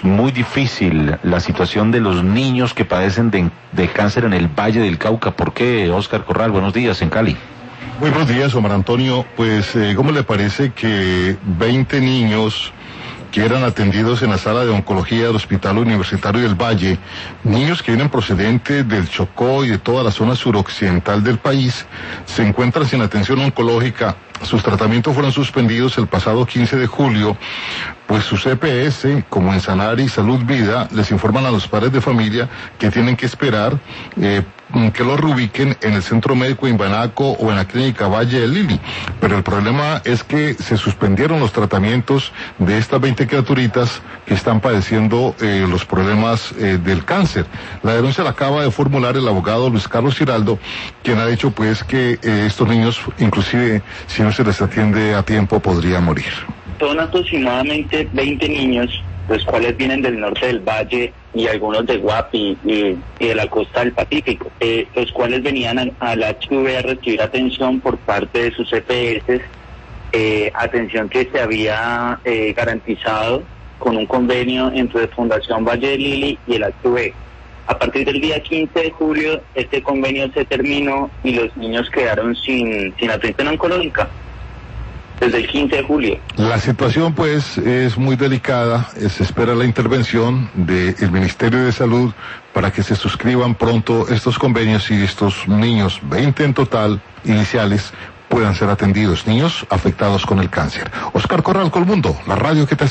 muy difícil la situación de los niños que padecen de cáncer en el Valle del Cauca. ¿Por qué, Óscar Corral? Buenos días, en Cali. Muy buenos días, Omar Antonio. Pues, ¿cómo le parece que 20 niños que eran atendidos en la sala de oncología del Hospital Universitario del Valle, niños que vienen procedentes del Chocó y de toda la zona suroccidental del país, se encuentran sin atención oncológica? Sus tratamientos fueron suspendidos el pasado 15 de julio, pues sus EPS, como en Sanar y Salud Vida, les informan a los padres de familia que tienen que esperar que los reubiquen en el Centro Médico Imbanaco o en la Clínica Valle de Lili. Pero el problema es que se suspendieron los tratamientos de estas 20 criaturitas que están padeciendo los problemas del cáncer. La denuncia la acaba de formular el abogado Luis Carlos Giraldo, quien ha dicho pues que estos niños, inclusive si no se les atiende a tiempo, podrían morir. Son aproximadamente 20 niños, los cuales vienen del norte del valle y algunos de Guapi y de la costa del Pacífico, los cuales venían al HV a recibir atención por parte de sus EPS, atención que se había garantizado con un convenio entre Fundación Valle de Lili y el HV. A partir del día 15 de julio, este convenio se terminó y los niños quedaron sin atención oncológica desde el 15 de julio. La situación pues es muy delicada, se espera la intervención del Ministerio de Salud para que se suscriban pronto estos convenios y estos niños, 20 en total, iniciales, puedan ser atendidos, niños afectados con el cáncer. Óscar Corral, Colmundo, la radio que te